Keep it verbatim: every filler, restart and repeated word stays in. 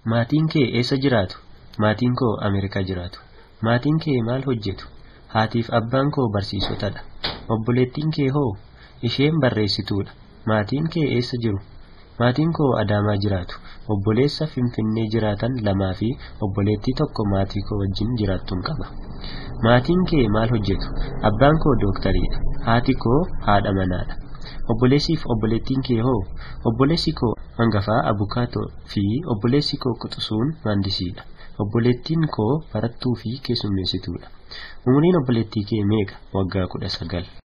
Maatiin kee eessa jiraatu? Maatiin koo Ameerikaa jiraatu. Maatiin kee maal hojjetu? Haatiif abbaan koo barsiisotadha. Obboleettiin kee hoo? Isheen barreessituudha. Maatiin kee eessa jiru? Maatiin koo Adaamaa jiraatu. Obboleessa Finfinnee jiraatan lamaa fi obboleettii tokko maatii koo wajjin jiraattuun qaba. Maatiin kee maal hojjetu? Abbaan koo dooktariidha. Haati koo haadha manaadha. Obboleessiif obboleettiin kee hoo? Obboleessi koo hangafaa abukaatoo fi obboleessi koo quxusuun maandisiidha. Obboleettiin koo barattuu fi keessummeessituudha. Umriin obboleettii kee meeqa? Waggaa kudha sagal.